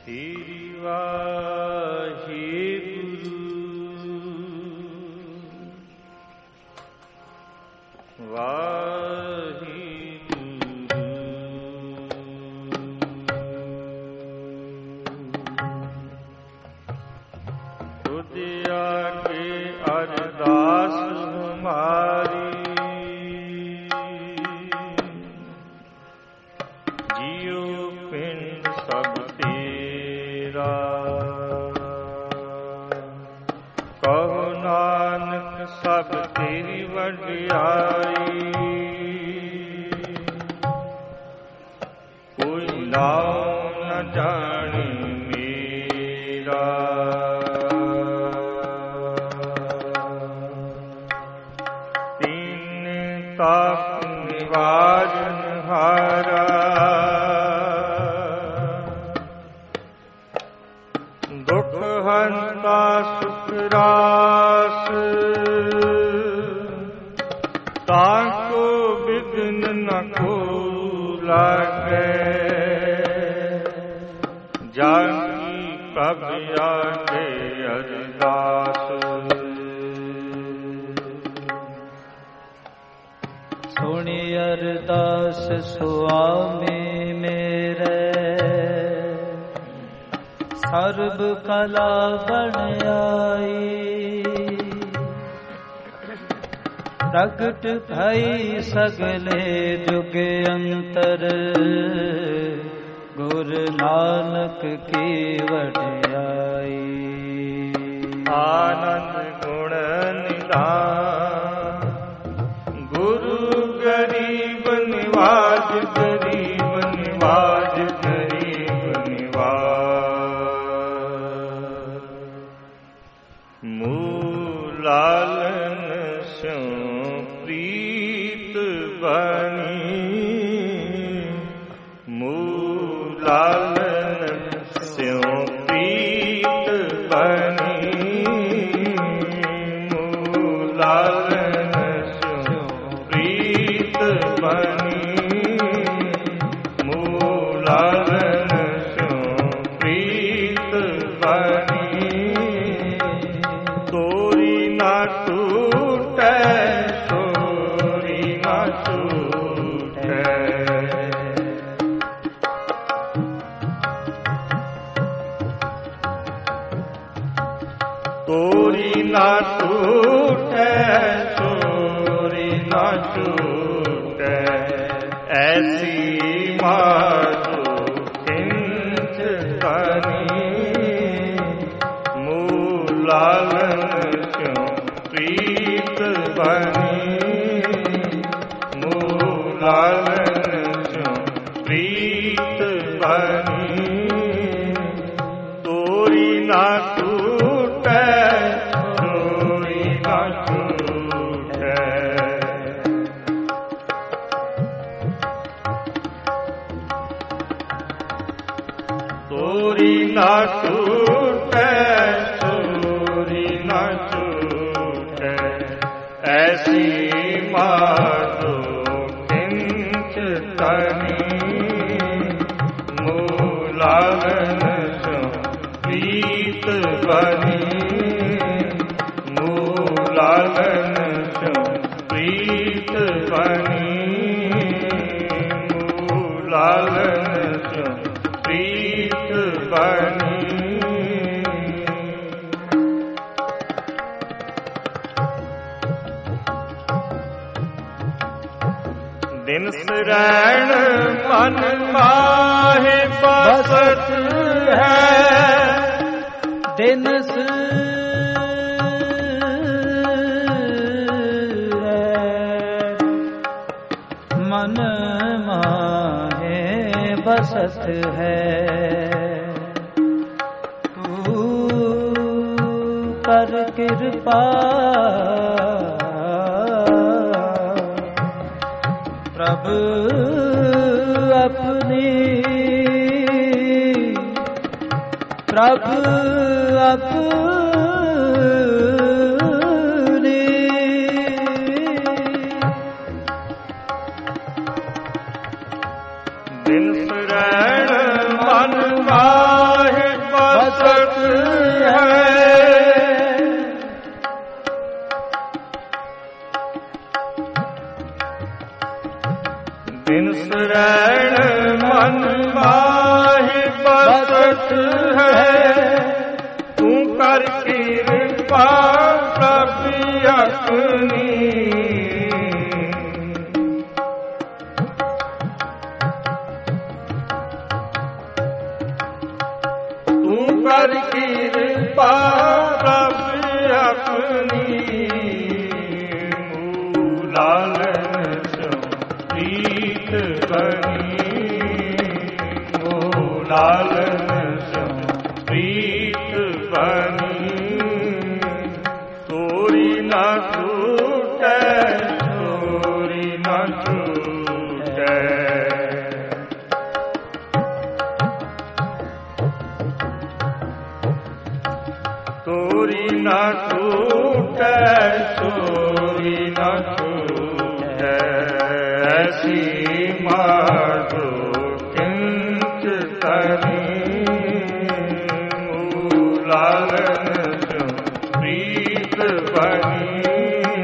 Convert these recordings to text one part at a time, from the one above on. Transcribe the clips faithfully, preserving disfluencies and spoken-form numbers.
प्रगट भई सगले जुग अंतर, गुरु नानक की वड्याई। आनंद गुण निधान, गुरु गरीब निवाज, गरीब निवाज, गरीब निवाज। मूलालन स्यों प्रीत बनी, मूलालन स्यों प्रीत बनी, मूलालन स्यों प्रीत बनी, मूलालन स्यों प्रीत बनी। तोरी ना टूटे, तोरी ना टूटे, तोरी ना टूटे, तोरी ना टूटे। ऐसी माधु किंच तनी, मूलालन स्यों प्रीत बनी, मूलालन स्यों प्रीत बनी। तोरी ना टूटे, तोरी ना टूटे, तोरी ना टूटे, तोरी ना टूटे। ऐसी माधु किंच तनी, मूलालन स्यों प्रीत बनी, मूलालन स्यों प्रीत बनी, मूलालन स्यों प्रीत बनी। दिन शरण मन माहे बसत है, दिन मन माहे बसत है। तू कर कृपा प्रभु अपनी, प्रभु अपनी। दिन शरण मन माहे मन माहि बसत है, तू कर कृपा प्रभु अपनी। कर कृपा प्रभु अपनी, मूलालन सो प्रीत बनी, मूलालन सो प्रीत बनी। तोरी न छूटे, तोरी न छूटे, तोरी न छूटे, तोरी न छूटे। ऐसी माधो किंच तनी, मूलालन सो प्रीत बनी,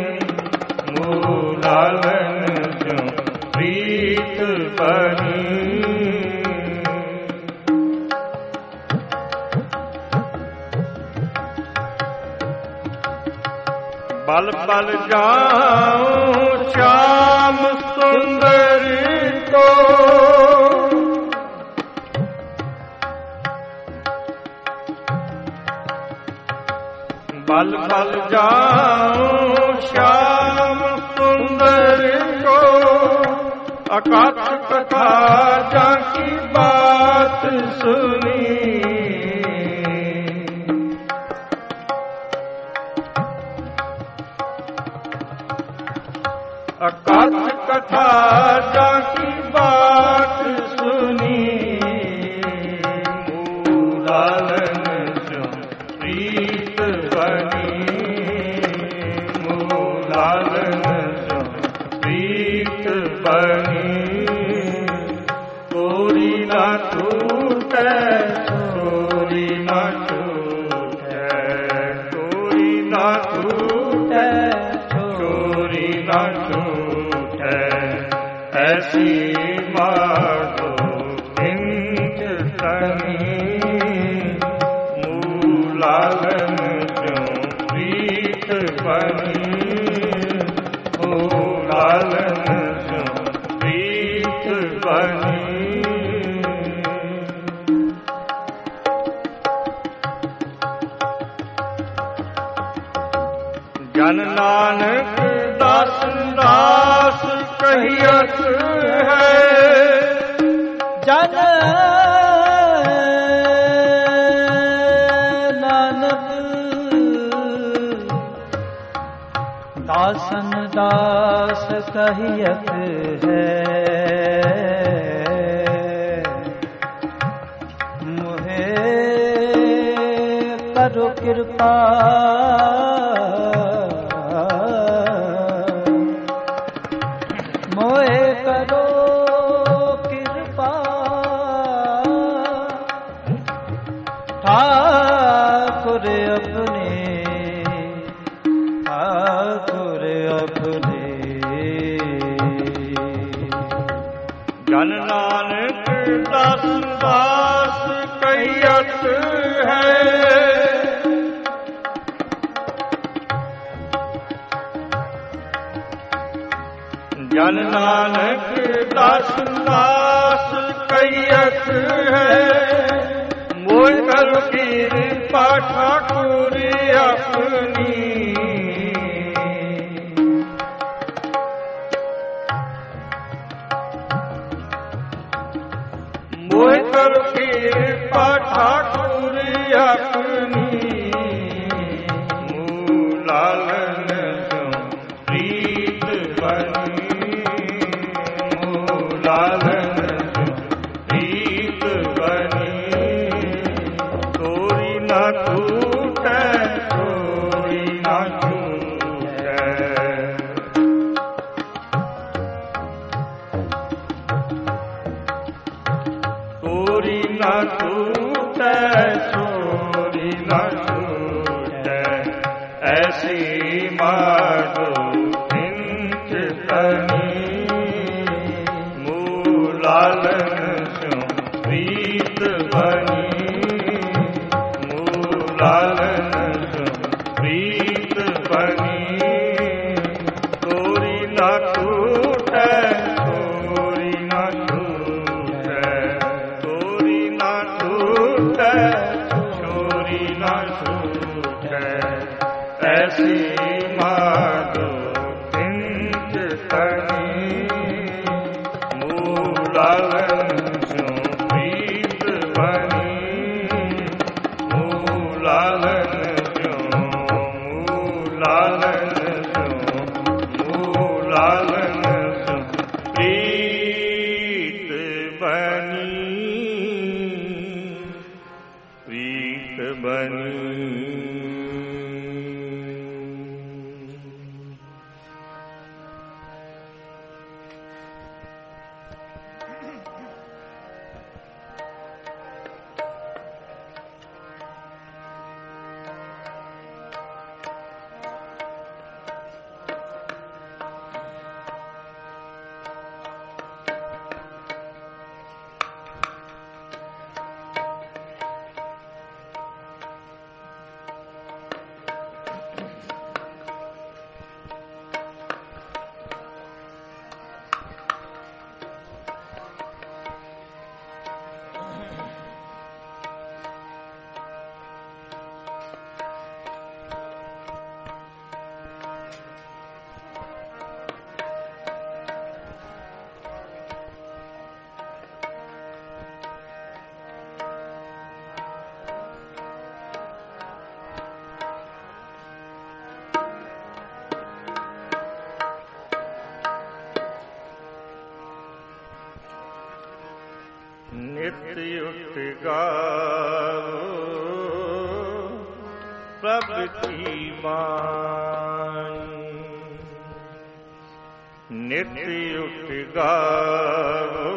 मूलालन सो प्रीत बनी। बल बल जाऊं श्याम सुंदर को, बल बल जाऊं श्याम सुंदर को। अकथ कथा जाकी बात सुनी, अकथ कथा जाकी बात सुनी। मूलालन सो प्रीत बनी, मूलालन सो प्रीत बनी। तोरी न छूटे, तोरी न छूटे, तोरी न छूटे, तोरी न छूटे। ऐसी माधो किंच तनी, मूलालन सो प्रीत बनी, मूलालन सो प्रीत बनी। जन नानक दास दास कहियत है, जन नानक दासन दास कहियत है। मुहे करो कृपा, मोहे करो कृपा। ठाकुर अपने, ठाकुर अपने। जन नानक दास दास कहियत है, जन नानक दास दास कहियत है। मोह कर कृपा ठाकुर अपनी, मोह कर कृपा ठाकुर अपनी। मूलालन सो प्रीत बनी, मूलालन सो प्रीत बनी। तोरी न छूटे, तोरी न छूटे, तोरी न छूटे, तोरी न छूटे। ऐसी माधो किंच तनी, मूलालन स्यो प्रीत बनी मूलालन स्यो प्रीत बनी तोरी ना छूटे तोरी ना छूटे तोरी ना छूटे छोरी ना छूटे ऐसी माधो तनी मूलालन स्यो प्रीत बनी मूलालन स्यो मूलालन स्यो मूलालन स्यो प्रीत बनी प्रीत बनी। नित्य उठ गाओ प्रभु की बाणी नित्य उठ गाओ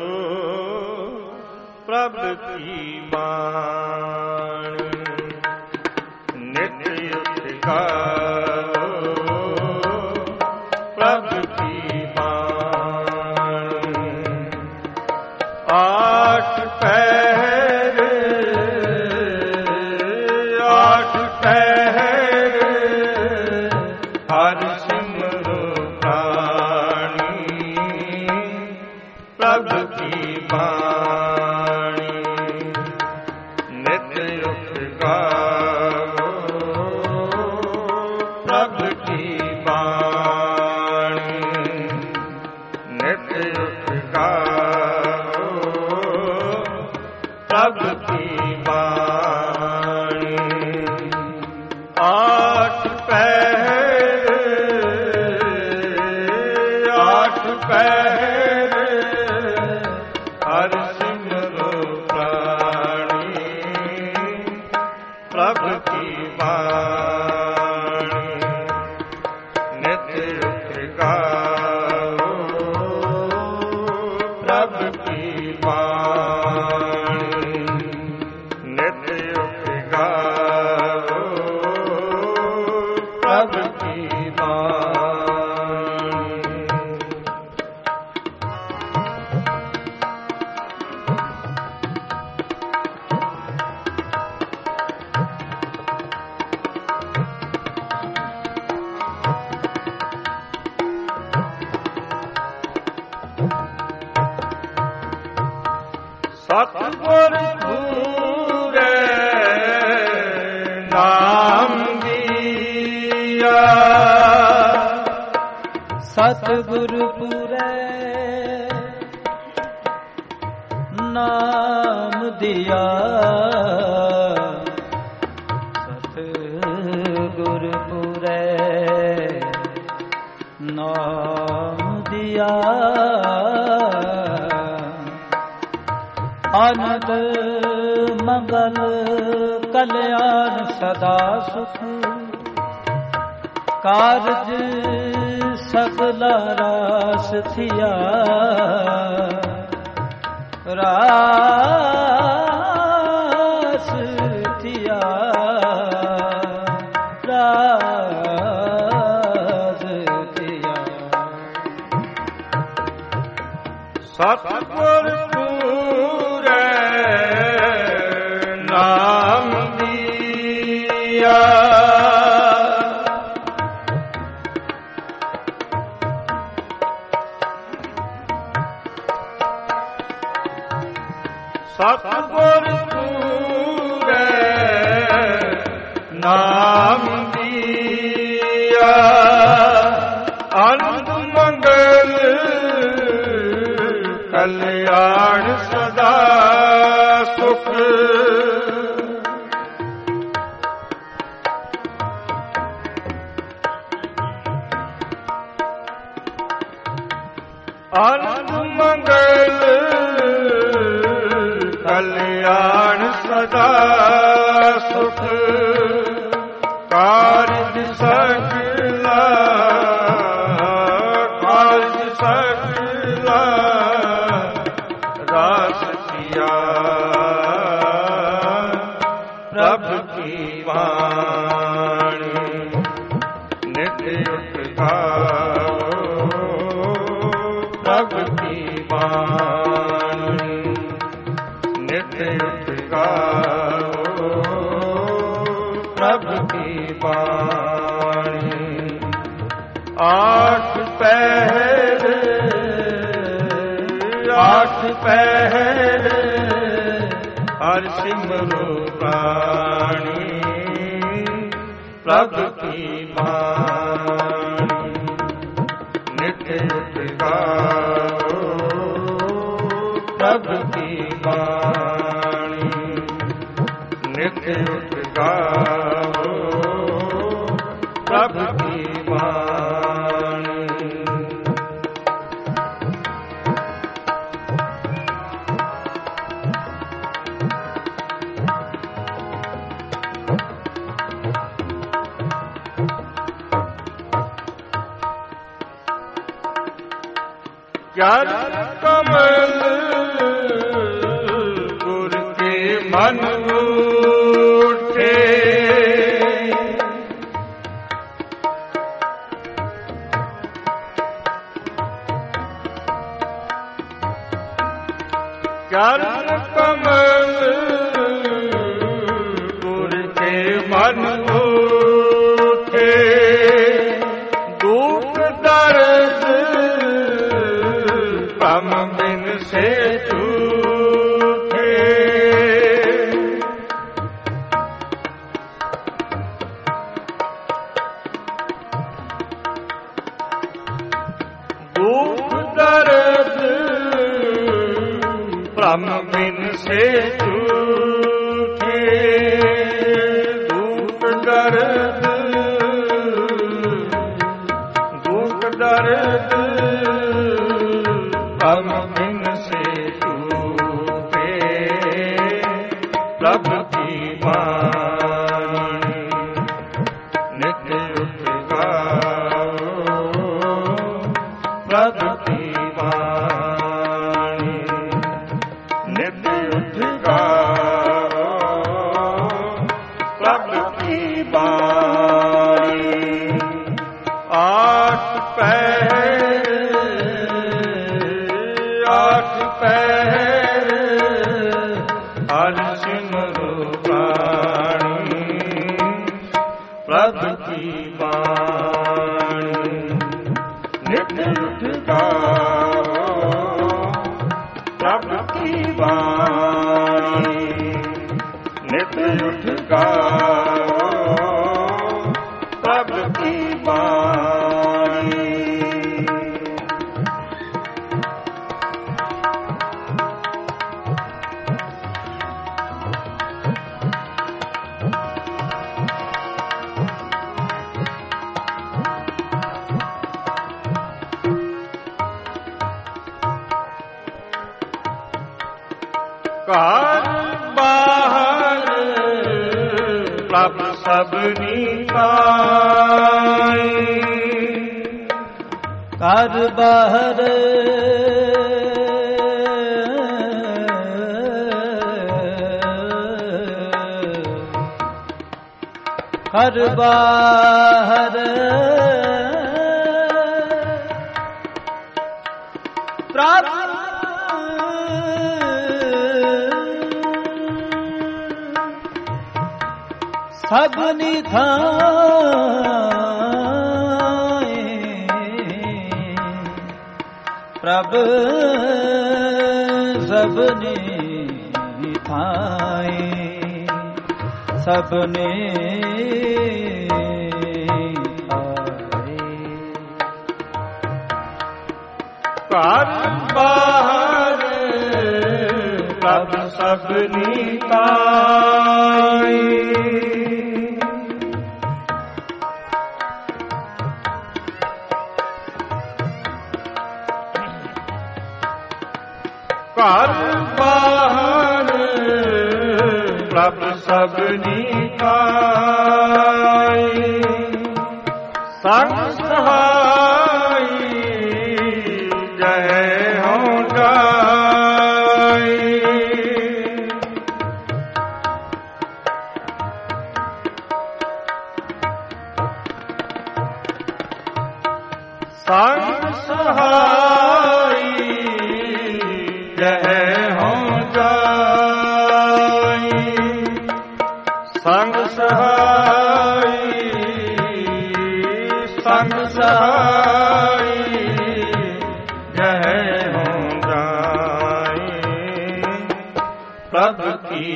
प्रभु की बाणी नित्य उठ गाओ प्रभु की बाणी आठ पहर आठ पहर हर सिमरो प्राणी प्रभु की बाणी नित्य उठ गाओ प्रभु की बाणी नित्य उठ गाओ प्रभु की बाणी आठ पहर आठ पहर हर सिमरो प्राणी प्रभु की बाणी नित्य उठ गाओ प्रभु की बाणी नित्य उठ गाओ प्रभु की बाणी। सतगुर पूरे नाम दिया सतगुरु पूरे नाम दिया सतगुरु पूरे नाम दिया आनंद मंगल कल्याण सदा सुख कारज सगला रास थिया रास थिया रास थिया सतगुर ਸਤਿਗੁਰ ਪੂਰੈ ਨਾਮ ਦੀਆ ਆਨੰਦ ਮੰਗਲ ਕਲਿਆਣ ਸਦਾ ਸੁਖ ਆਨੰਦ ਮੰਗਲ ਕਲਿਆਣ ਸਦਾ ਸੁਖ ਕਾਰਜ ਸਕਲਾ ਕਾਰਜ ਸਕਲਾ ਰਾਸ ਕੀਆ ਪ੍ਰਭ ਕੀ ਬਾਣੀ ਨਿਤ ਉਠਾਓ ਪ੍ਰਭ ਕੀ ਬਾਣੀ ਨਿਤ ਉਠਾਓ ਪ੍ਰਭ ਕੀ ਬਾਣੀ ਆਠ ਪਹਿਰ ਆਠ ਪਹਿਰ ਹਰਿ ਸਿਮਰੋ ਪ੍ਰਾਣੀ ਪ੍ਰਭ ਕੀ ਬਾਣੀ ਨਿਤ ਉਠਾਓ ਪ੍ਰਭ ਕੀ ਬਾਣੀ ਨਿਤ ਉਠਾਓ ਪ੍ਰਭ ਕੀ ਬਾਣੀ ਕਰ ਕਮਲ ਗੁਰ ਕੇ ਮਨ ਉਠੇ ਕਰ ਕਮਲ ਗੁਰ ਕੇ ਮਨ ਉਠੇ ਦੁਖ ਦਰਦ ਭ੍ਰਮ ਬਿਨ ਸੇ ਝੂਠੇ ਦੁਖ ਦਰਦ ਭ੍ਰਮ ਬਿਨ ਸੇ ਝੂਠੇ ਦੁਖ ਦਰਦ ਦੁਖ ਦਰਦ ਭ੍ਰਮ ਬਿਨ ਸੇ ਝੂਠੇ ਪ੍ਰਭ ਕੀ ਬਾਣੀ ਨਿਤ ਉਠਾਓ ਪ੍ਰਭ ਕੀ ਬਾਣੀ ਨਿਤ ਉਠਾਓ ਪ੍ਰਭ ਕੀ ਬਾਣੀ ਆਠ ਪਹਿਰ ਆਠ ਪਹਿਰ ਹਰਿ ਸਿਮਰੋ ਪ੍ਰਾਣੀ ਪ੍ਰਭ ਕੀ ਬਾਣੀ ਨਿਤ ਉਠਾਓ ਪ੍ਰਭ ਕੀ ਬਾਣੀ ਨਿਤ ਉਠਾਓ ਪ੍ਰਭ ਕੀ ਬਾਣੀ ਘਰ ਬਾਹਰ ਪ੍ਰਭ ਸਭਨੀ ਪਾਈ ਘਰ ਬਾਹਰ ਘਰ ਬਾਹਰ ਪ੍ਰਭ ਸਭਨੀ ਥਾਏ ਪ੍ਰਭ ਸਭਨੀ खाए सबने घर बाहर प्रभ सबनी ताई घर बाहर प्रभ सबनी ताई संग सहाई जय हो जाई संग सहाई जय हो जाई संग सहाई संग सहाई जय हो जाई प्रभ की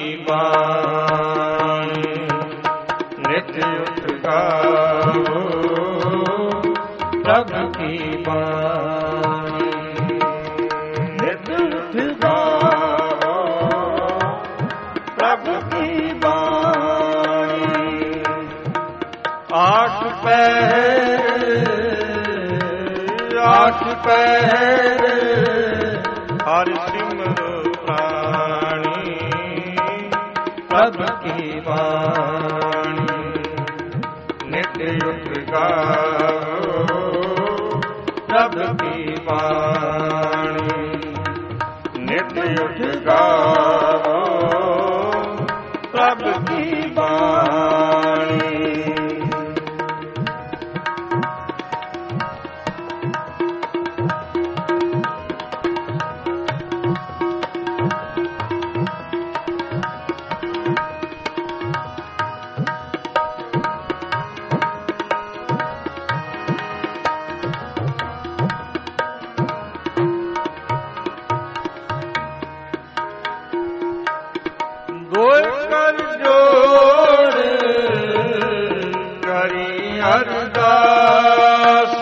वाणी नित्य उठ गाओ प्रभ की वाणी नित्य उठ गाओ प्रभ की वाणी आठ पहर आठ पहर हर सिमरो प्राणी प्रभ की वाणी नित्य उठ गाओ प्रभ की वाणी नित्य उठ गाओ प्रभ की वाणी गोल कर जोड़ करी अरदास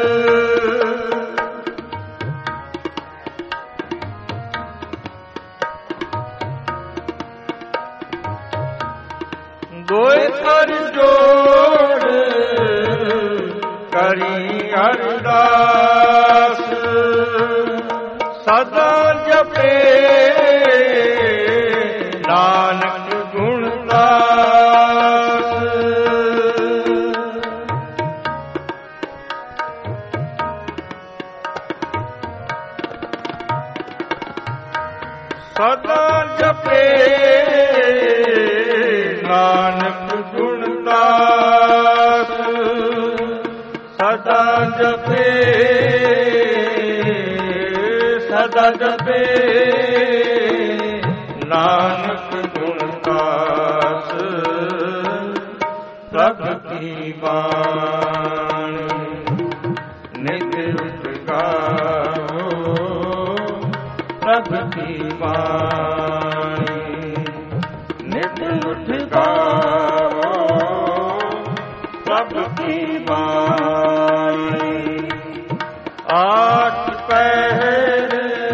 गोल कर जोड़ करी अरदास सदा जपे नानक गुणदास सदा जपे नानक गुणदास सदा जपे सदा जपे नानक गुणदास प्रभ की वाणी नित्य उठ गाओ प्रभ की वाणी नित्य उठ गाओ प्रभ की वाणी आठ पहर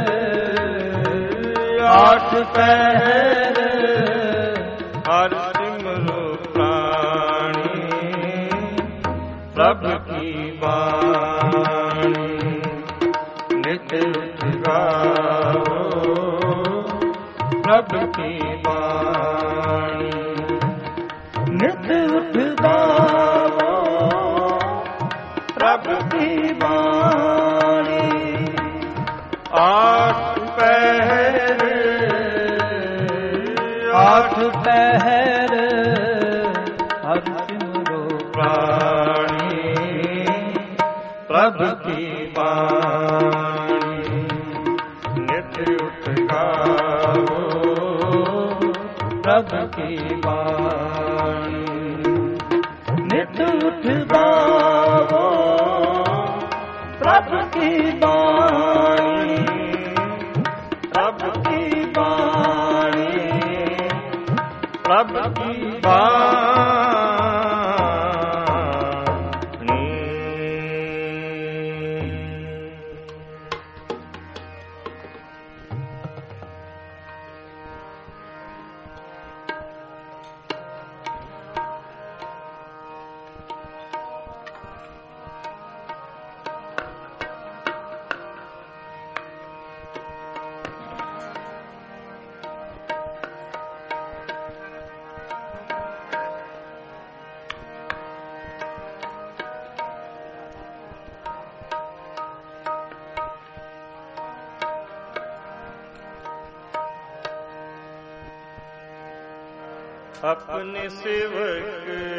आठ पहर हर सिमरो प्राणी प्रभ की वाणी नित्य उठ गाओ प्रभ की वाणी नित्य उठ गाओ प्रभ की वाणी आठ पहर आठ पहर हर सिमरो प्राणी प्रभ की वाणी नित्य उठ गाओ प्रभ की वाणी नित्य उठ गाओ प्रभ की वाणी प्रभ की वाणी सबकी बानी। अपने सेवक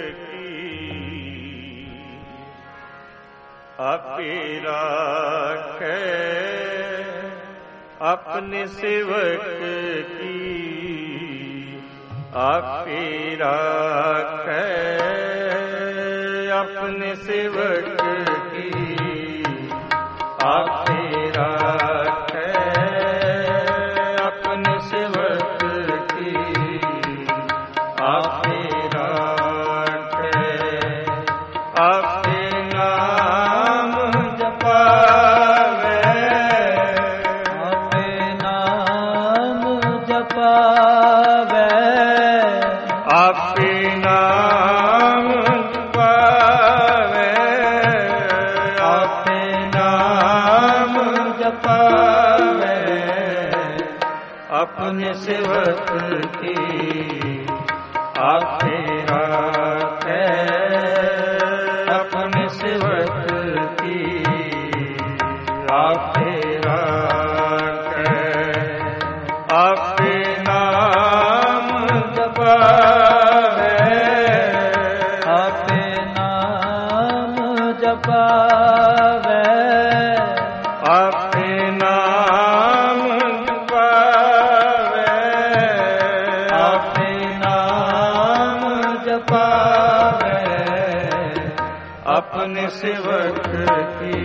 की आपे राखे, अपने सेवक की आपे राखे, अपने सेवक की आपे राखे, अपने सेवक की आपे राखे, आपे नाम जपावे, आपे नाम जपावे, आपे नाम जपावे, आपे नाम जपावे, अपने सेवक की आपे राखे, अपने सेवक की आपे राखे, आपे नाम जपावे, आपे नाम जपावे, आपे नाम जपावे, आपे नाम जपावे, अपने सेवक की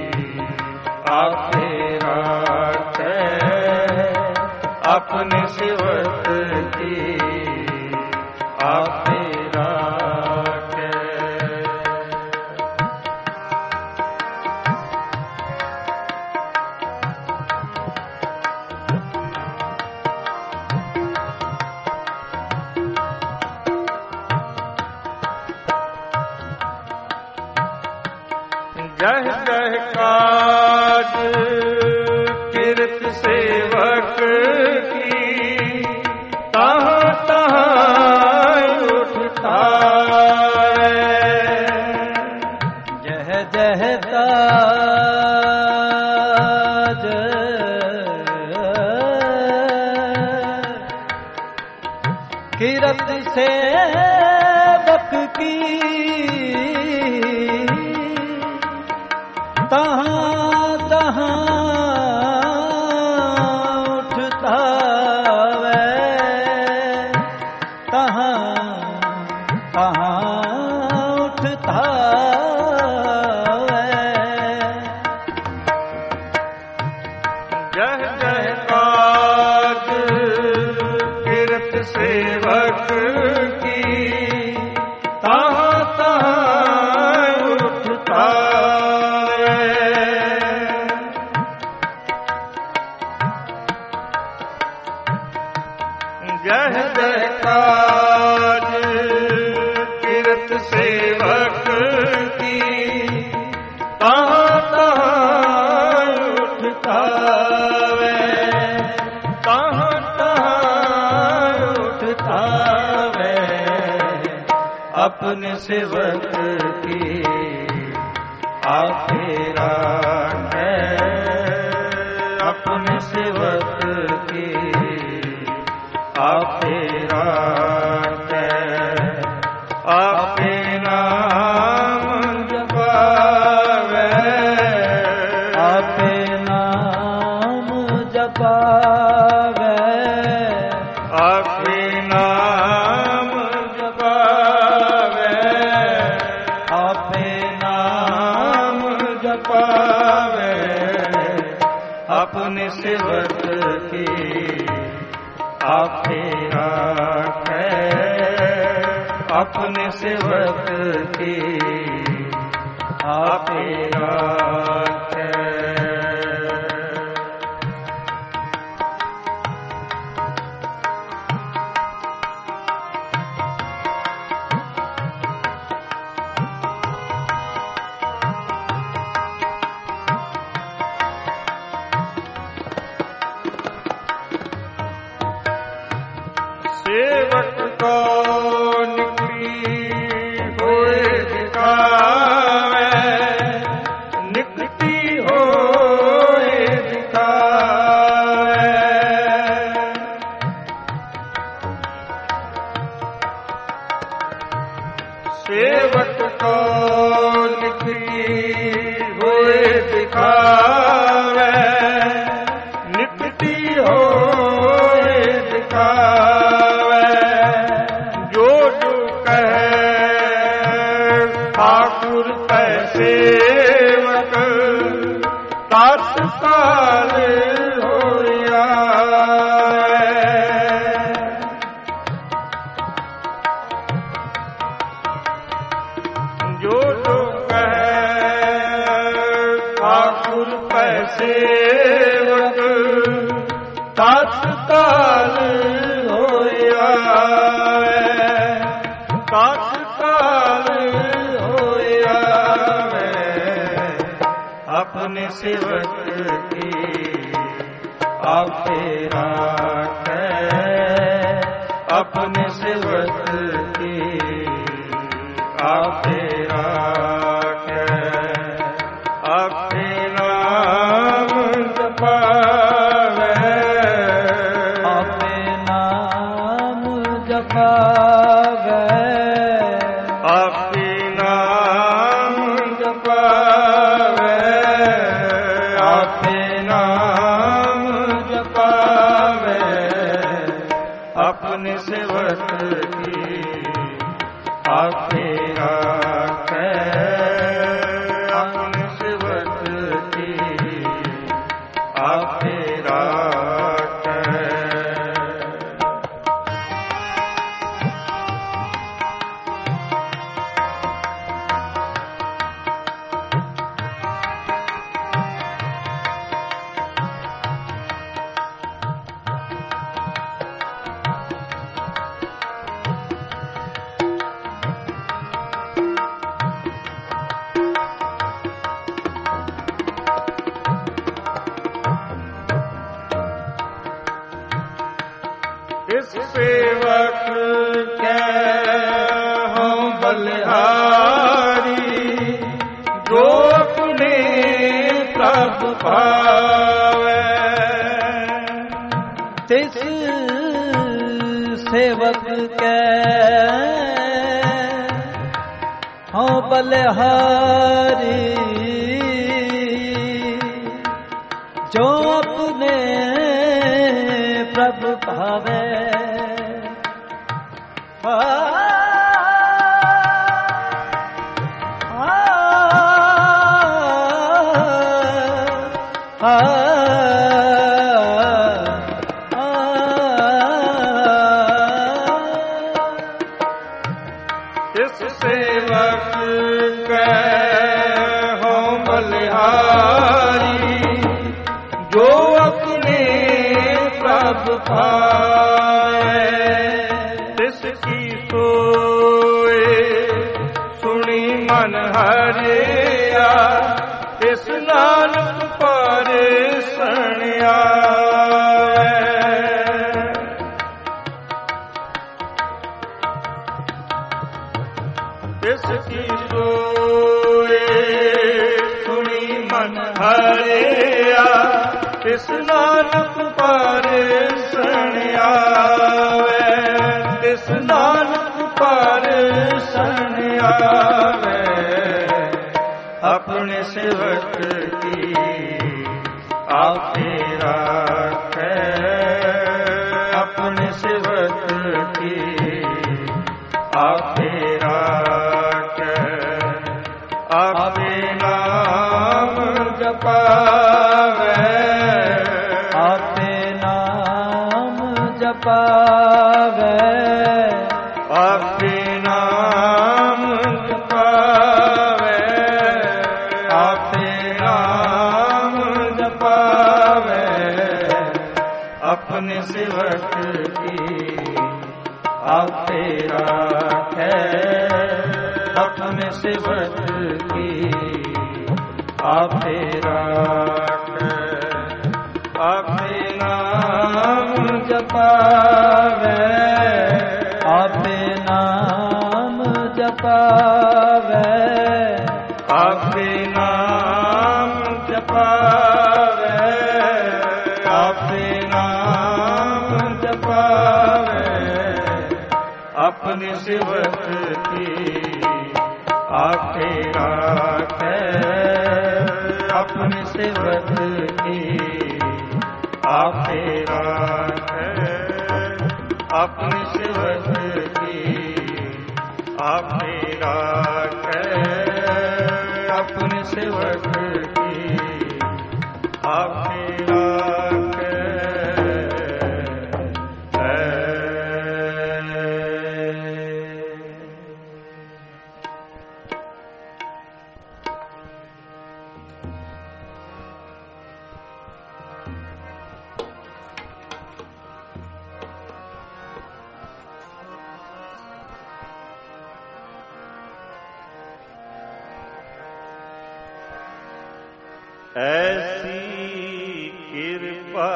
आपे राखे, अपने सेवक की आपे राखे। जह जह काज कीर्त सेवक की, तहाँ तहाँ उठता है, जह जह काज कीरत सेवक की, तहाँ तहाँ उठता वे, तहाँ तहाँ उठता वे, जह जह काज कीर्त सेवक की, तहाँ तहाँ उठता जह जह काज कीर्त सेवक की, तहाँ तहाँ उठता वे, तहाँ तहाँ उठता वे, अपने सेवक की आपे राखे, अपने सेवक की आपे राखे, आपे नाम जपावे, आपे नाम जपावे, आपे नाम जपावे, आपे नाम जपावे, अपने सेवक की आपे राखे, अपने सेवक की आपे राखे। सेवक को निकली होए दिखावे, निकटी होए दिखावे। सेवक को निकली होए दिखावे, निकटी होए दिखावे। जो जो कहे ठाकुर पैसेवक, तत्काल होया। जो जो कहे ठाकुर पैसेवक, तत्काल होया। तत्काल होया। अपने सेवक की आपे राखे, अपने सेवक की आपे राखे। आपे नाम जपावे, आपे नाम जपावे, आपे नाम जपावे, आपे नाम जपावे। अपने सेवक की आपे राखे, अपने सेवक की आपे राखे। इस सेवक के हों बलिहारी, जो अपने प्रभु पावे। तिस सेवक के हों बलिहारी, जो अपने प्रभु भावे। आ, आ, आ, आ, इस सेवक के हों बलिहारी, जो अपने प्रभु पाए। तिसकी सोए सुनी मन हरिया, इस नानक पर सणिया। इसकी सोए सुनी मन हरिया, इस नानक पर सणियावे, इस नानक पर सणियावे। अपने सेवक की आपे राखे, अपने सेवक की आपे राखे। आपे नाम जपावे, आपे नाम जपावे, आपे नाम जपावे, आपे नाम जपावे, अपने सेवक की आपे राखे, अपने सेवक की आपे राखे, आपे नाम जपावे, आपे नाम जपावे, आपे नाम जपावे, आपे नाम जपावे, अपने सेवक की आपे राखे, अपने सेवक की आपे राखे, अपने सेवक की आपे राखे, अपने सेवक की आपे राखे। ऐसी कृपा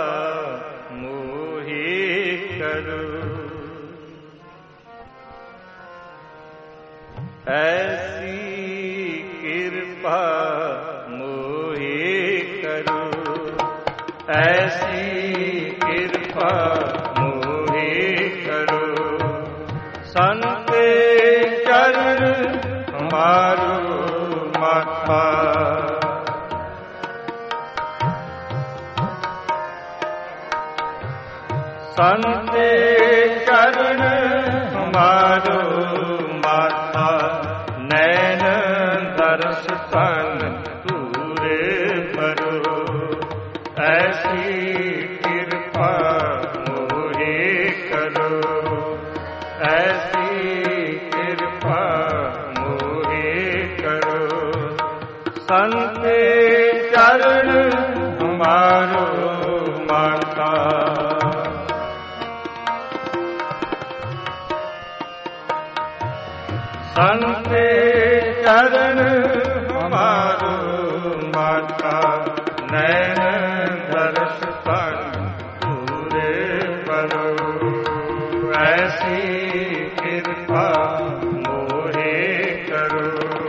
मोहे करो, ऐसी कृपा मोहे करो, ऐसी कृपा मोहे करो, संत चरण हमारो माथा, संत चरण हमारो माथा, नैन दर्श तन तूरे भरो, ऐसी कृपा मोहे करो, ऐसी कृपा मोहे करो, संत चरण हमारो माथा, संत चरण हमारो माथा, नैन दर्श तन पूरे करो, ऐसी कृपा मोहे करो,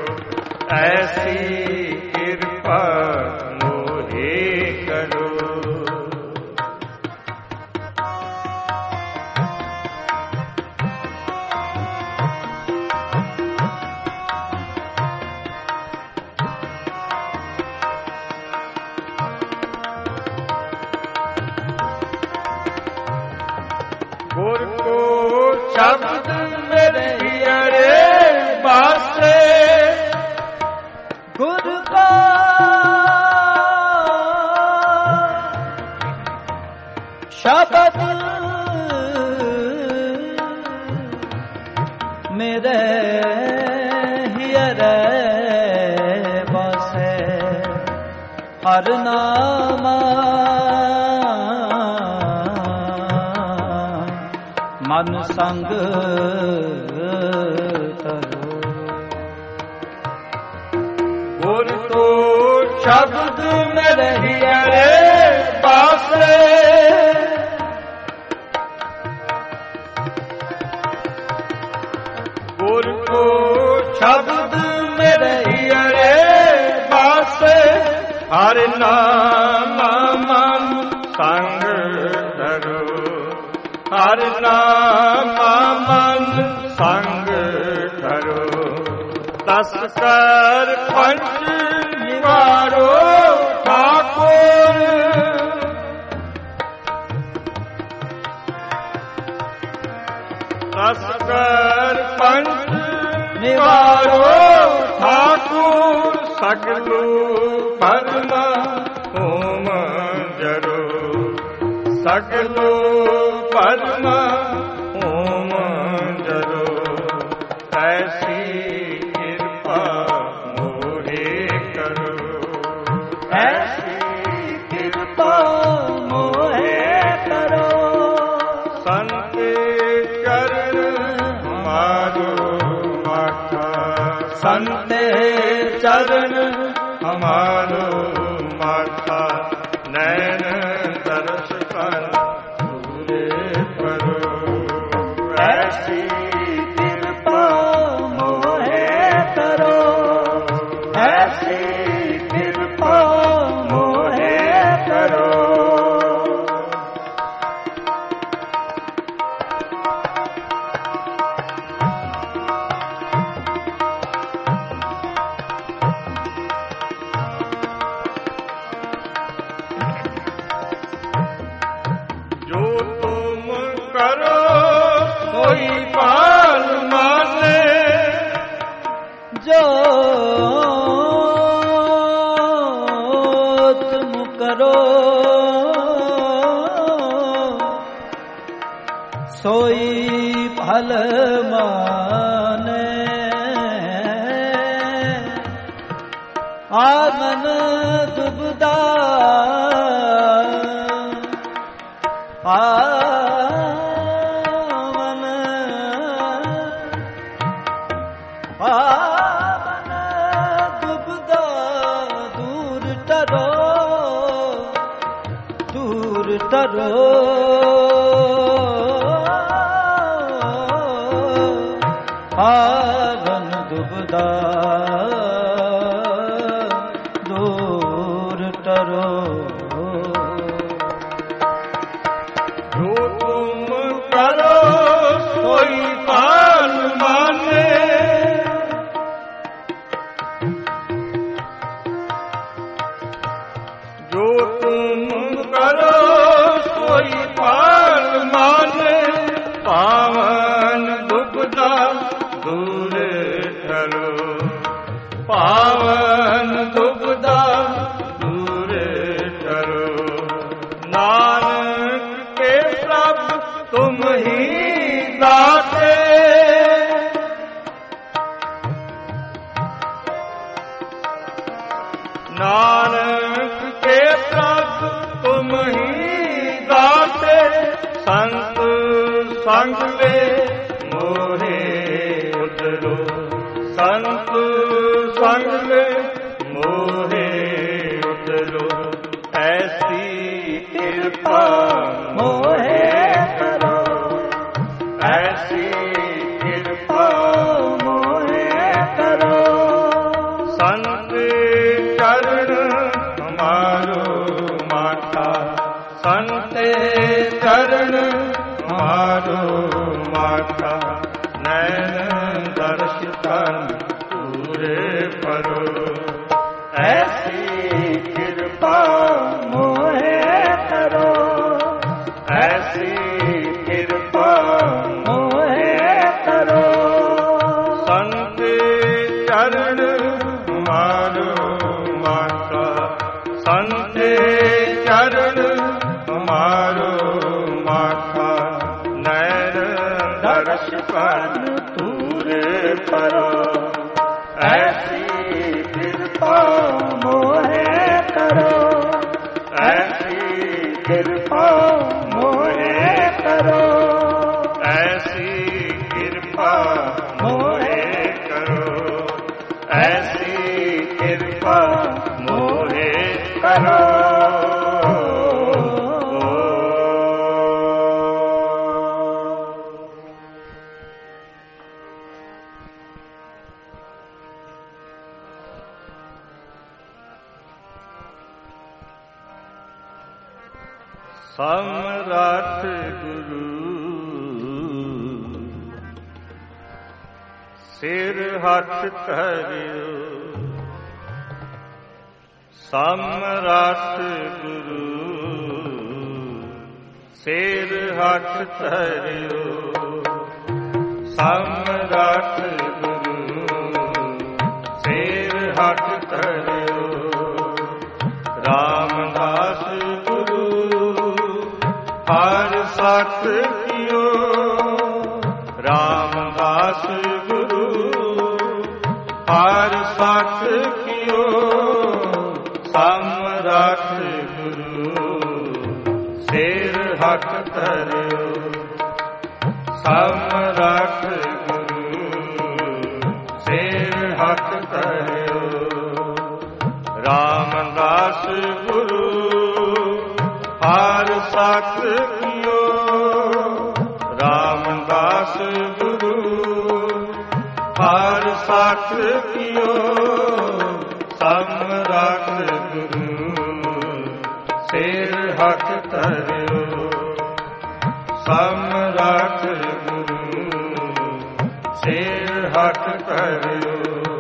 ऐसी कृपा मोहे करो। गुर को शब्द मेरे हियरे बासे, गुर का शब्द मेरे हियरे बसे, हर नामा मन संग करो, गुर तो शब्द मेरे हियरे बासे, गुर को शब्द मेरे हियरे बासे, हर नाम मन संग धरो, हर नाम मन संग धरो, दस कर पंच निवारो ठाकुर, दस कर पंच निवारो ठाकुर, सगलु भरम होम जरो, सगलु भरम होम जरो, ਚਰਨ ਹਮਾਰੋ ਮਾਤਾ ਸੰਤੇ ਚਰਨ ਹਮਾਰੋ ਮਾਤਾ ਨੈਣ ਦਰਸ ਕਰ ਪੂਰੇ ਕਰੋ ਐਸੀ ਕਿਰਪਾ ਮੋਹਿ ਕਰੋ ਐਸੀ ਕਿਰਪਾ ਮੋਹਿ ਕਰੋ सोई फल माने आमन दुबदा आमन आमन दुबदा दूर टरो दूर टरो ਆਵਨ ਦੁਬਦਾ ਦੂਰ ਟਰੋ ਜੋ ਤੁਮ ਕਰੋ ਸੋਈ ਪਾਲ ਮਾਨੇ ਜੋ ਤੁਮ ਕਰੋ ਸੋਈ ਪਾਲ ਮਾਨੇ ਪਾਵਨ ਦੁਬਦਾ ਦੂਰ ਟਰੋ ਪਾਵਨ ਦੁਬਦਾ ਦੂਰ ਟਰੋ ਨਾਨਕ ਕੇ ਪ੍ਰਭ ਤੁਮ ਹੀ ਦਾਤੇ ਨਾਨਕ ਕੇ ਪ੍ਰਭ ਤੁਮ ਹੀ ਦਾਤੇ ਸੰਤ ਸੰਗ ਲੈ ਮੋਰੇ ਉਤਰੋ ਸੰਤ ਸੰਗ ਲੈ ਮੋਰੇ ਉਤਰੋ ਐਸੀ ਕਿਰਪਾ ਮੋਹਿ ਕਰੋ ਐਸੀ ਕਿਰਪਾ ਮੋਹਿ ਕਰੋ ਸੰਤ ਚਰਨ ਹਮਾਰੋ ਮਾਤਾ ਸੰਤ ਚਰਨ ਹਮਾਰੋ ਮਾਤਾ ਨੈਣ ਦਰਸ ਕਰ ਪੂਰੇ ਪਰੋ ਐਸੀ ਕਿਰਪਾ ਮੋਹਿ ਕਰੋ ਐਸੀ ਕਿਰਪਾ ਮੋਹਿ ਕਰੋ ਸੰਤ ਚਰਨ ਹਮਾਰੋ ਮਾਤਾ ਸੰਤ ਚਰਨ ਹਮਾਰੋ ਮਾਤਾ ਨੈਣ ਦਰਸ ਕਰ ਪੂਰੇ ਪਰੋ ਐਸੀ ਕਿਰਪਾ ਮੋਹਿ ਕਰੋ ਐਸੀ ਕਿਰਪਾ ਮੋਹਿ ਕਰੋ ਐਸੀ ਕਿਰਪਾ ਮੋਹਿ ਕਰੋ ਐਸੀ ਕਿਰਪਾ ਮੋਹਿ ਕਰੋ ਸਮਰੱਥ ਗੁਰੂ ਸਿਰ ਹੱਥ ਧਰਿਓ ਸਮਰੱਥ ਗੁਰੂ ਸਿਰ ਹੱਥ ਧਰਿਓ ਸਮਰੱਥ ਗੁਰੂ ਸਿਰ ਹੱਥ ਧਰਿਓ ਰਾਮਦਾਸ ਹਰ ਸਤ ਕੀਓ ਰਾਮਦਾਸ ਗੁਰੂ ਹਰ ਸਤ ਕੀਓ ਸਮਰੱਥ ਗੁਰੂ ਸਿਰ ਹੱਥ ਧਰਿਓ ਸਮਰੱਥ ਗੁਰੂ ਸਿਰ ਹੱਥ ਧਰਿਓ। ਰਾਮਦਾਸ ਗੁਰੂ ਹਰਿ ਸਤ ਕੀਓ। ਰਾਮਦਾਸ ਗੁਰੂ ਹਰਿ ਸਤ ਕੀਓ। ਸਮਰੱਥ ਗੁਰੂ ਸਿਰ ਹੱਥ ਧਰਿਓ। ਸਮਰੱਥ ਗੁਰੂ ਸਿਰ ਹੱਥ ਧਰਿਓ।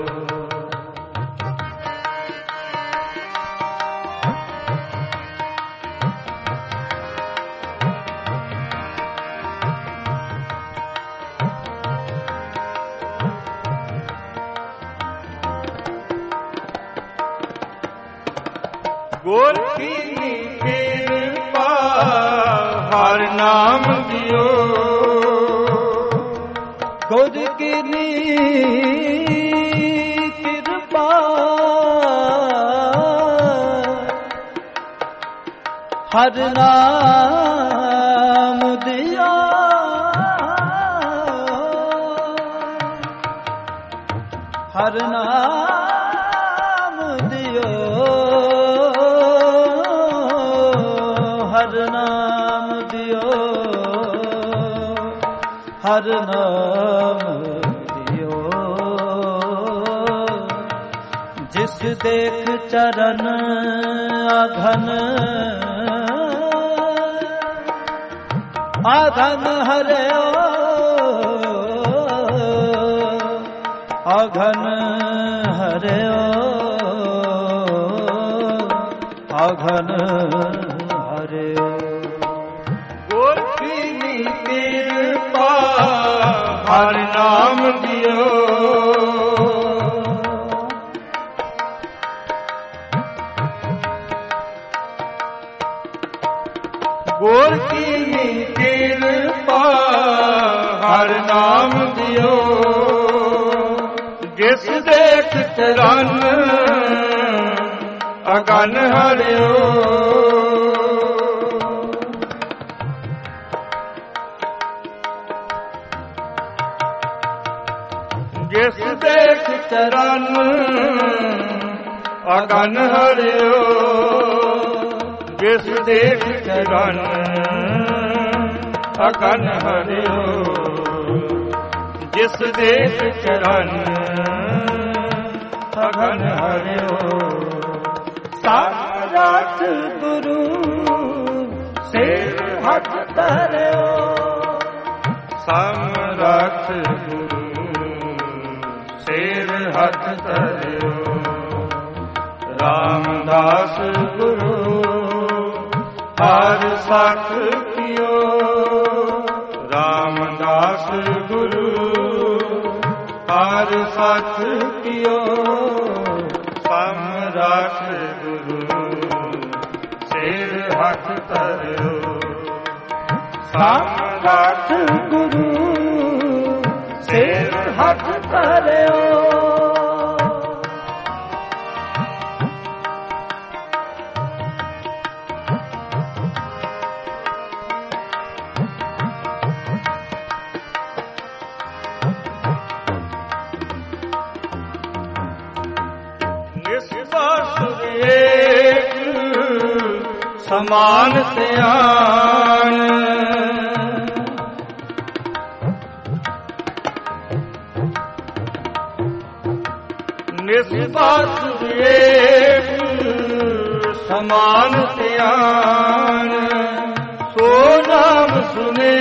ਗੁਰ ਕੀ ਕਿਰਪਾ ਹਰਿ ਨਾਮ ਦਿਓ। ਗੁਰ ਕੀ ਕਿਰਪਾ ਹਰਿ ਨਾਮ ਦਿਓ। ਹਰਿ ਨਾਮ ਦਿਓ। ਹਰਿ ਨਾਮ ਦਿਓ। ਹਰਿ ਨਾਮ ਦਿਓ। ਜਿਸ ਦੇਖ ਚਰਨ ਆਧਨ ਆਧਨ ਹਰਿਓ। ਆਧਨ ਹਰਿਓ। ਆਧਨ ਹਰਿਓ। ਗੁਰ ਕੀ ਕਿਰਪਾ ਹਰਿ ਨਾਮ ਦਿਓ। ਗੁਰ ਕੀ ਕਿਰਪਾ ਹਰਿ ਨਾਮ ਦਿਓ। ਜਿਸ ਦੇਖ ਚਰਨ ਅਗਨ ਹਰਿਓ। ਜਿਸ ਦੇਖ ਚਰਨ ਅਗਨ ਹਰਿਓ। ਜਿਸ ਦੇਖ ਚਰਨ ਅਗਨ ਹਰਿਓ। ਜਿਸ ਦੇਖ ਚਰਨ ਅਗਨ ਹਰਿਓ। ਸਮਰੱਥ ਗੁਰੂ ਸਿਰ ਹੱਥ ਧਰਿਓ। ਸਮਰੱਥ ਗੁਰੂ ਸਿਰ ਹੱਥ ਧਰਿਓ। ਰਾਮਦਾਸ ਗੁਰੂ ਹਰਿ ਸਤ ਕੀਓ। ਰਾਮਦਾਸ ਗੁਰੂ ਹਰਿ ਸਤ ਕੀਓ। ਸਮਰੱਥ ਗੁਰੂ ਸਿਰ ਹੱਥ ਧਰਿਓ। ਸਮਰੱਥ ਗੁਰੂ ਸਿਰ ਹੱਥ ਧਰਿਓ। ਸਮਾਨ ਧਿਆਨ ਨਿਸਬਤ ਵੇਖ ਸਮਾਨ ਧਿਆਨ। ਸੋ ਨਾਮ ਸੁਨੇ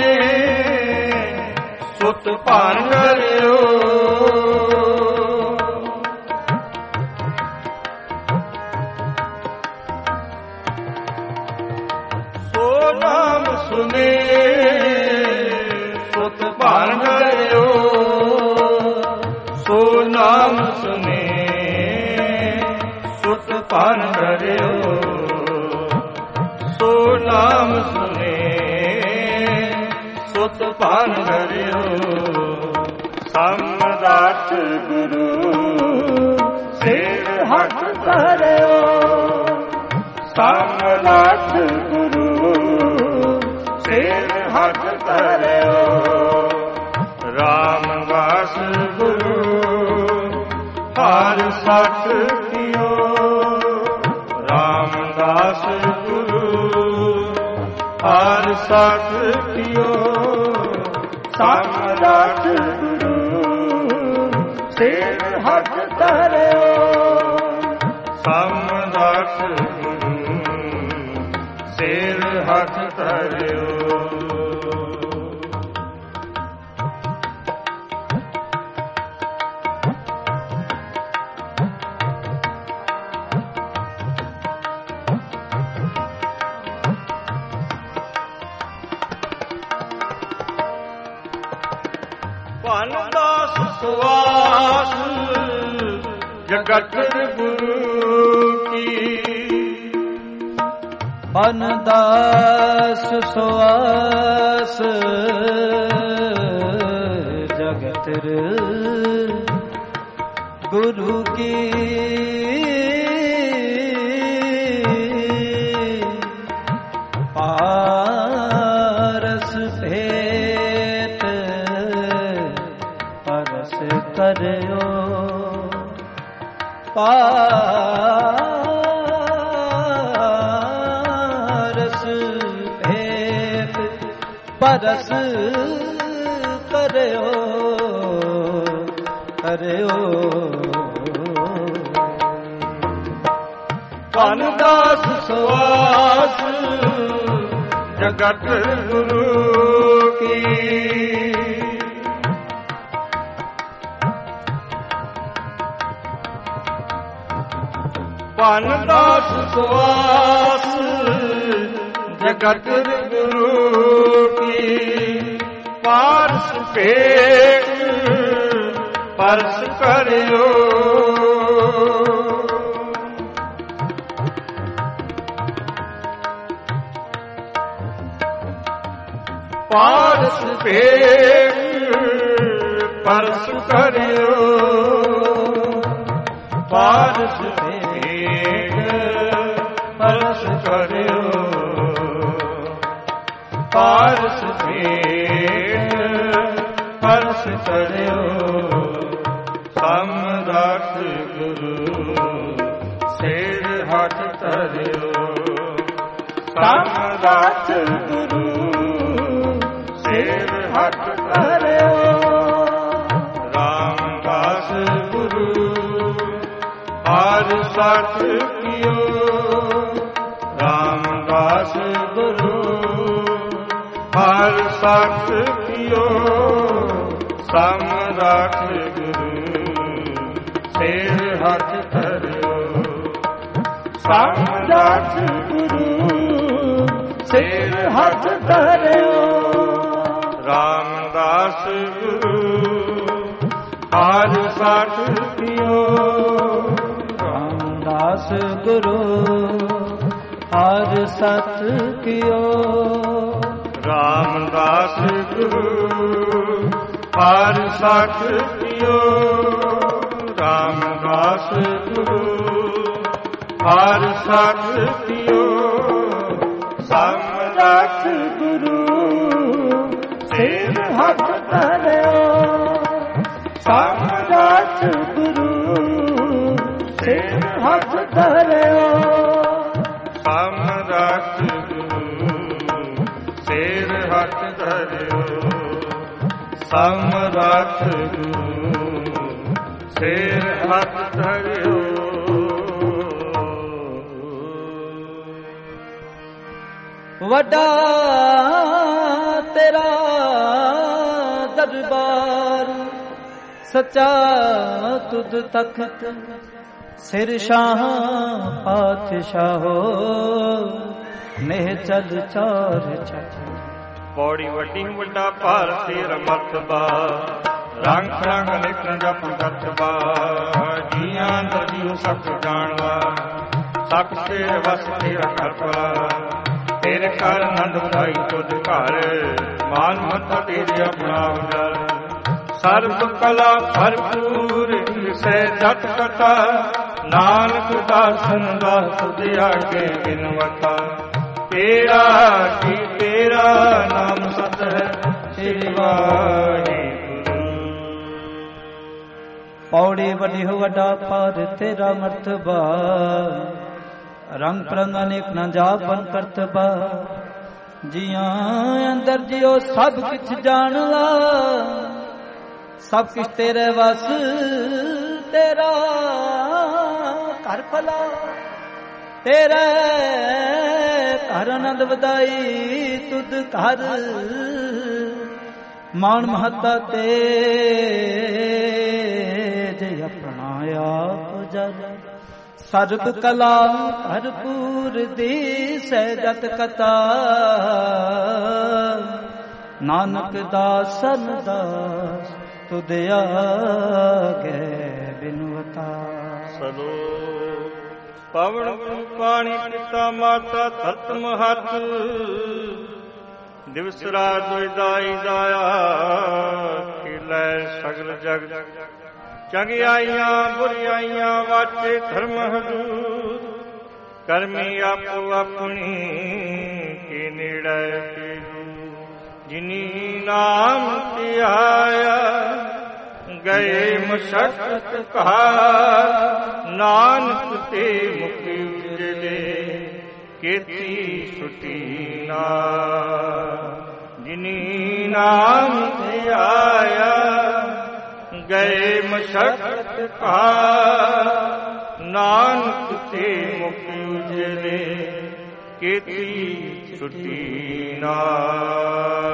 ਸੁਤ ਭਾਨ ਕਰਿਓ। ਨਾਮ ਸੁਨੇ ਸੁਤ ਭਾਨ ਕਰਿਓ। ਸੋ ਨਾਮ ਸੁਨੇ ਸੁਤ ਭਾਨ ਕਰਿਓ। ਸੋ ਨਾਮ ਸੁਨੇ ਸੁਤ ਭਾਨ ਕਰਿਓ। ਸਮਰੱਥ ਗੁਰੂ ਸਿਰ ਹੱਥ ਧਰਿਓ। ਸਮਰੱਥ ਗੁਰੂ ਸਿਰ ਹੱਥ ਧਰਿਓ। ਹਾਰ ਸਤ ਕੀਓ ਰਾਮਦਾਸ ਗੁਰੂ ਹਾਰ ਸਤ ਕੀਓ ਸਮਰੱਥ ਗੁਰੂ ਸਿਰ ਹੱਥ ਧਰਿਓ ਸਮਰੱਥ ਗੁਰੂ ਸਿਰ ਹੱਥ ਧਰਿਓ ਧਨਦਾਸ ਸੁਆਸ ਜਗਤ ਗੁਰੂ ਕੀ ਧਨਦਾਸ ਸੁਆਸ ਜਗਤ ਗੁਰੂ ਕੀ ਪਾਰਸ ਭੇਟ ਪਰਸ ਕਰਿਓ ਪਾਰਸ ਭੇਟ ਪਰਸ ਕਰਿਓ ਕਰਿਓ ਧਨਦਾਸ ਸੁਆਸ ਜਗਤ ਗੁਰੂ ਕੀ ਧਨਦਾਸ ਸੁਆਸ ਜਗਤ ਗੁਰੂ ਕੀ ਪਾਰਸ ਭੇਟ ਪਰਸ ਕਰਿਓ ਪਾਰਸ ਭੇਟ ਪਰਸ ਕਰਿਓ ਪਾਰਸ ਭੇਟ ਪਰਸ ਕਰਿਓ ਪਾਰਸ ਭੇਟ ਪਰਸ ਕਰਿਓ ਸਮਰੱਥ ਗੁਰੂ ਸਿਰ ਹੱਥ ਧਰਿਓ ਸਮਰੱਥ ਗੁਰੂ ਸਿਰ ਹੱਥ ਧਰਿਓ ਰਾਮਦਾਸ ਗੁਰੂ ਹਾਰ ਸਤ ਕੀਓ ਰਾਮਦਾਸ ਗੁਰੂ ਹਾਰ ਸਤ ਕੀਓ ਸਮਰੱਥ ਗੁਰੂ ਸਿਰ ਹੱਥ ਧਰਿਓ ਸਮਰੱਥ ਗੁਰੂ ਸਿਰ ਹੱਥ ਧਰਿਓ ਰਾਮਦਾਸ ਗੁਰੂ ਹਾਰ ਸਤ ਕੀਓ ਰਾਮਦਾਸ ਗੁਰੂ ਹਾਰ ਸਤ ਕੀਓ ਰਾਮਦਾਸ ਗੁਰੂ ਹਾਰ ਸਤ ਕੀਓ ਰਾਮਦਾਸ ਗੁਰੂ ਹਾਰ ਸਤ ਕੀਓ ਸਮਰੱਥ ਗੁਰੂ ਸਿਰ ਹੱਥ ਧਰਿਓ ਸਮਰੱਥ ਗੁਰੂ ਸਿਰ ਹੱਥ ਧਰਿਓ ਸਮਰੱਥ ਗੁਰੂ ਸਿਰ ਹੱਥ ਧਰਿਓ ਸਮਰੱਥ ਗੁਰੂ ਸਿਰ ਹੱਥ ਧਰਿਓ ਵੱਡਾ ਤੇਰਾ ਦਰਬਾਰ ਸੱਚਾ ਤੁਧ ਤਖਤ ਸਿਰ ਸ਼ਾਹ ਪਾਤਸ਼ਾਹੋ ਨੇਹ ਚਲ ਚਾਰ ਛੱਤ ਪੌੜੀ ਵੱਡੀ ਵੱਡਾ ਭਾਰਤੀ ਰਮਤਬਾ ਰੰਗ ਰੰਗ ਲਿਖ ਜਪ ਗਤਬਾ ਜੀਆਂ ਦਾ ਜੀਉ ਸਭ ਜਾਣਵਾ ਸਭ ਤੇਰੇ ਵਸ ਤੇਰਾ ਕਰਪਾ ਤੇਰੇ ਘਰ ਆਨੰਦ ਵਧਾਈ ਤੁਧ ਘਰ ਮਾਨ ਮਤ ਤੇਰੇ ਆਪਣਾ ਉਜਲ ਸਰਬ ਕਲਾ ਭਰਪੂਰ ਸਹਿ ਜਤ ਕਥਾ ਨਾਨਕ ਦਾਸਨ ਦਾ ਤੁਧ ਆਗੇ ਬਿਨਵਤਾ ਤੇਰਾ ਕੀ ਤੇਰਾ ਨਾਮ ਸਤ ਹੈ ਸ੍ਰੀ ਵਾਹਿਗੁਰੂ ਪੌੜੀ ਵੱਡੀ ਹੋ ਵੱਡਾ ਪਰ ਤੇਰਾ ਮਰਤਬਾ, ਰੰਗ ਪ੍ਰੰਗ ਅਨੇਕ ਨਾ ਜਾਪਨ ਕਰਤਬਾ, ਜੀਆਂ ਅੰਦਰ ਜਿਉ ਸਭ ਕਿਛ ਜਾਣ ਲਾ, ਸਭ ਕਿਛ ਤੇਰੇ ਵਸ ਤੇਰਾ ਘਰ ਭਲਾ, ਤੇਰੇ ਘਰ ਆਨੰਦ ਵਧਾਈ ਤੁਧ ਘਰ, ਮਾਣ ਮਹੱਤਾ ਤੇ ਜੇ ਆਪਣਾ ਆਪ ਜਲ, ਸਰਬ ਕਲਾ ਭਰਪੂਰ ਦੀ ਸਹਿਜਤ ਕਥਾ, ਨਾਨਕ ਦਾਸਨ ਦਾਸ ਤੁਧ ਆਗੇ ਬਿਨਵਤਾ। ਸਲੋ ਪਵਨ ਪਾਣੀ ਪਿਤਾ ਮਾਤਾ ਧਰਤ ਮਹਤ, ਦਿਵਸ ਰਾਤ ਦੁਇਦਾਈ ਦਾਇਆ, ਖਿਲੈ ਸਗਲ ਜਗ, ਚੰਗਿਆਈਆਂ ਬੁਰਿਆਈਆਂ ਵਾਚੇ ਧਰਮ ਹਦੂਰ, ਕਰਮੀ ਆਪੋ ਆਪਣੀ ਕੀ ਨੇੜੇ ਤੇਰੂ, ਜਿਨੀ ਨਾਮ ਧਿਆਇਆ ਗਏ ਮਸ਼ਕਤ ਕਹਾਰ, ਨਾਨਕ ਤੇ ਮੁਕਤੀ ਉਜਲੇ ਕੀਤੀ ਛੁਟੀ ਨਾ, ਜਿਨੀ ਨਾਮ ਧਿਆਇਆ ਗਏ ਮਸ਼ਕਤ ਕਹਾਰ, ਨਾਨਕ ਤੇ ਮੁਕਤੀ ਉਜਲੇ ਕੀਤੀ ਛੁਟੀ ਨਾ।